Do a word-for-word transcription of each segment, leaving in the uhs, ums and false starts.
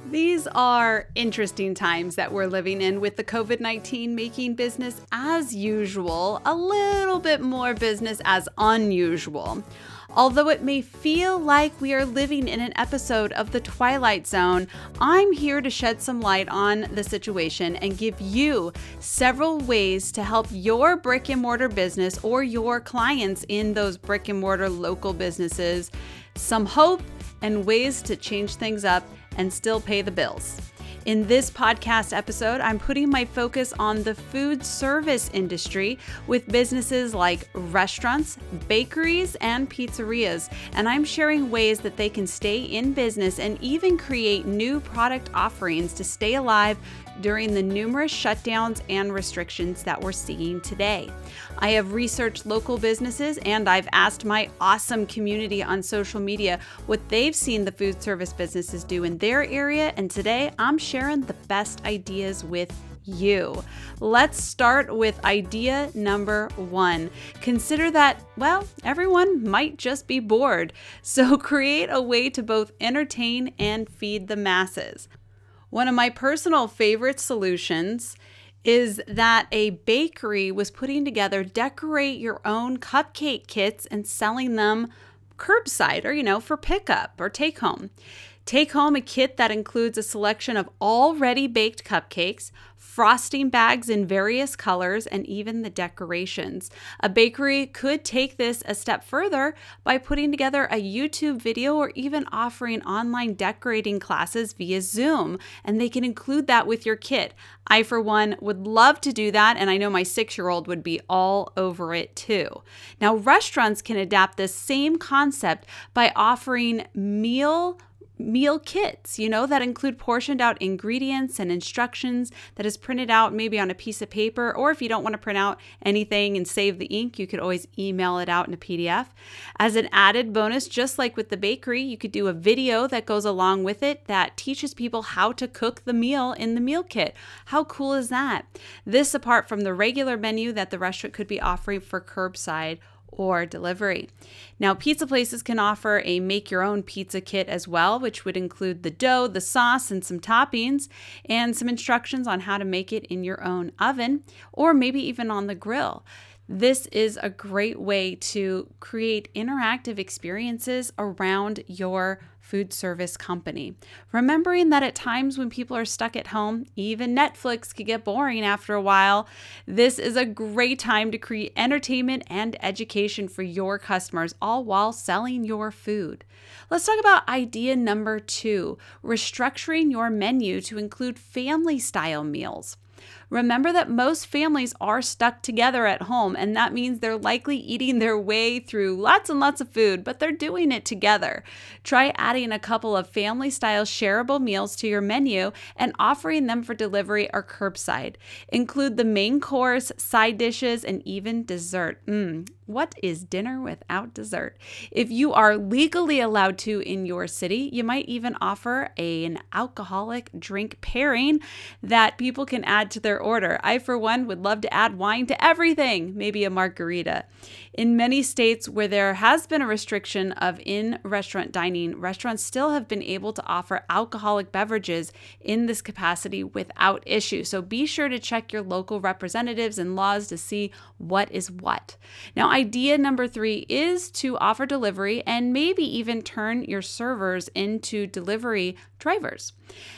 These are interesting times that we're living in, with the covid nineteen making business as usual a little bit more business as unusual. Although it may feel like we are living in an episode of The Twilight Zone, I'm here to shed some light on the situation and give you several ways to help your brick and mortar business or your clients in those brick and mortar local businesses some hope and ways to change things up and still pay the bills. In this podcast episode, I'm putting my focus on the food service industry with businesses like restaurants, bakeries, and pizzerias. And I'm sharing ways that they can stay in business and even create new product offerings to stay alive during the numerous shutdowns and restrictions that we're seeing today. I have researched local businesses and I've asked my awesome community on social media what they've seen the food service businesses do in their area, and today I'm sharing the best ideas with you. Let's start with idea number one. Consider that, well, everyone might just be bored, so create a way to both entertain and feed the masses. One of my personal favorite solutions is that a bakery was putting together decorate your own cupcake kits and selling them curbside, or, you know, for pickup or take home. Take home a kit that includes a selection of already baked cupcakes, frosting bags in various colors, and even the decorations. A bakery could take this a step further by putting together a YouTube video or even offering online decorating classes via Zoom, and they can include that with your kit. I, for one, would love to do that, and I know my six-year-old would be all over it too. Now, restaurants can adapt this same concept by offering meal meal kits, you know, that include portioned out ingredients and instructions that is printed out maybe on a piece of paper, or if you don't want to print out anything and save the ink, you could always email it out in a P D F. As an added bonus, just like with the bakery, you could do a video that goes along with it that teaches people how to cook the meal in the meal kit. How cool is that? This apart from the regular menu that the restaurant could be offering for curbside or delivery. Now, pizza places can offer a make-your-own pizza kit as well, which would include the dough, the sauce, and some toppings, and some instructions on how to make it in your own oven, or maybe even on the grill. This is a great way to create interactive experiences around your food service company. Remembering that at times when people are stuck at home, even Netflix could get boring after a while. This is a great time to create entertainment and education for your customers, all while selling your food. Let's talk about idea number two, restructuring your menu to include family-style meals. Remember that most families are stuck together at home, and that means they're likely eating their way through lots and lots of food, but they're doing it together. Try adding a couple of family-style shareable meals to your menu and offering them for delivery or curbside. Include the main course, side dishes, and even dessert. Mmm, what is dinner without dessert? If you are legally allowed to in your city, you might even offer an alcoholic drink pairing that people can add to their order. I, for one, would love to add wine to everything, maybe a margarita. In many states where there has been a restriction of in-restaurant dining, restaurants still have been able to offer alcoholic beverages in this capacity without issue. So be sure to check your local representatives and laws to see what is what. Now, idea number three is to offer delivery and maybe even turn your servers into delivery drivers.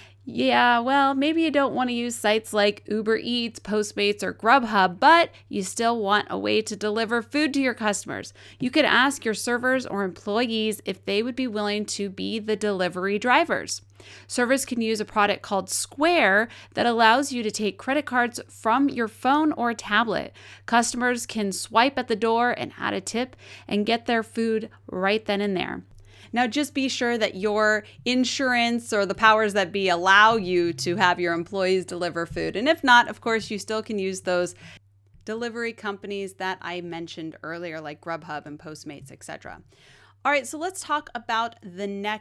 Yeah, well, maybe you don't want to use sites like Uber Eats, Postmates, or Grubhub, but you still want a way to deliver food to your customers. You could ask your servers or employees if they would be willing to be the delivery drivers. Servers can use a product called Square that allows you to take credit cards from your phone or tablet. Customers can swipe at the door and add a tip and get their food right then and there. Now, just be sure that your insurance or the powers that be allow you to have your employees deliver food. And if not, of course, you still can use those delivery companies that I mentioned earlier, like Grubhub and Postmates, et cetera. All right, so let's talk about the next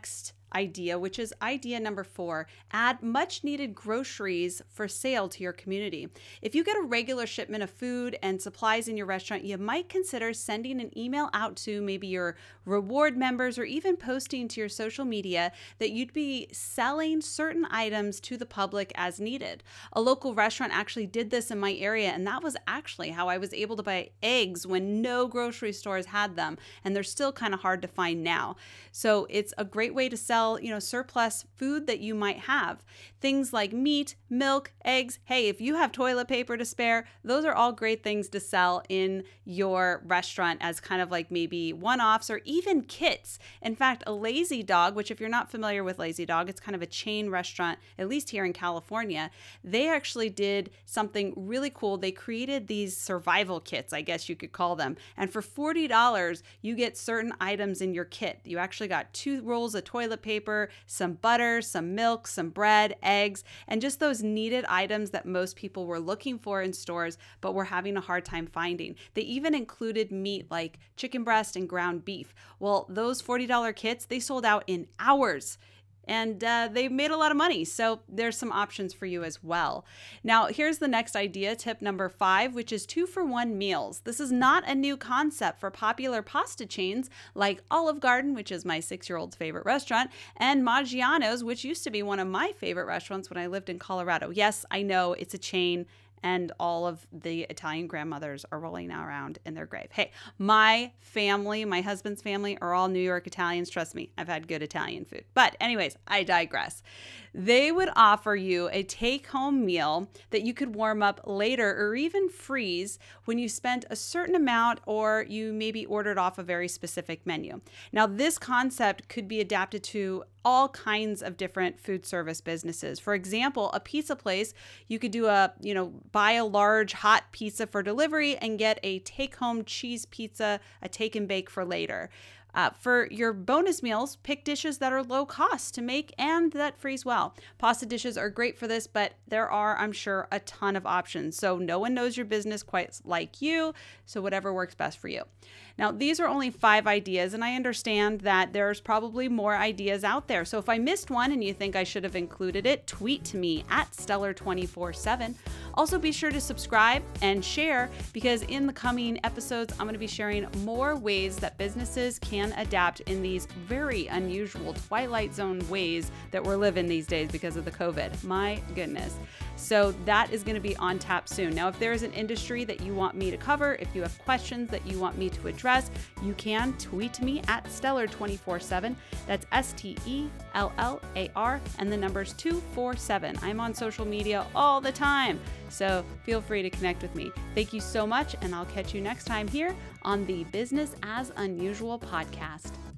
idea, which is idea number four. Add much needed groceries for sale to your community. If you get a regular shipment of food and supplies in your restaurant, you might consider sending an email out to maybe your reward members or even posting to your social media that you'd be selling certain items to the public as needed. A local restaurant actually did this in my area, and that was actually how I was able to buy eggs when no grocery stores had them, and they're still kind of hard to find now. So it's a great way to sell you know, surplus food that you might have. Things like meat, milk, eggs. Hey, if you have toilet paper to spare, those are all great things to sell in your restaurant as kind of like maybe one-offs or even kits. In fact, a Lazy Dog, which if you're not familiar with Lazy Dog, it's kind of a chain restaurant, at least here in California, they actually did something really cool. They created these survival kits, I guess you could call them. And for forty dollars, you get certain items in your kit. You actually got two rolls of toilet paper, paper, some butter, some milk, some bread, eggs, and just those needed items that most people were looking for in stores but were having a hard time finding. They even included meat like chicken breast and ground beef. Well, those forty dollars kits, they sold out in hours. And uh, they made a lot of money. So there's some options for you as well. Now, here's the next idea, tip number five, which is two for one meals. This is not a new concept for popular pasta chains like Olive Garden, which is my six-year-old's favorite restaurant, and Maggiano's, which used to be one of my favorite restaurants when I lived in Colorado. Yes, I know it's a chain, and all of the Italian grandmothers are rolling around in their grave. Hey, my family, my husband's family are all New York Italians. Trust me, I've had good Italian food. But anyways, I digress. They would offer you a take-home meal that you could warm up later or even freeze when you spent a certain amount or you maybe ordered off a very specific menu. Now, this concept could be adapted to all kinds of different food service businesses. For example, a pizza place, you could do a, you know, buy a large hot pizza for delivery and get a take-home cheese pizza, a take and bake for later. Uh, for your bonus meals, pick dishes that are low cost to make and that freeze well. Pasta dishes are great for this, but there are, I'm sure, a ton of options. So no one knows your business quite like you, so whatever works best for you. Now, these are only five ideas, and I understand that there's probably more ideas out there. So if I missed one and you think I should have included it, tweet to me at Stellar two four seven. Also, be sure to subscribe and share, because in the coming episodes, I'm going to be sharing more ways that businesses can adapt in these very unusual Twilight Zone ways that we're living these days because of the COVID. My goodness. So that is going to be on tap soon. Now, if there is an industry that you want me to cover, if you have questions that you want me to address, you can tweet me at Stellar two four seven. That's S T E L L A R and the numbers two four seven. I'm on social media all the time, so feel free to connect with me. Thank you so much, and I'll catch you next time here on the Business as Unusual podcast.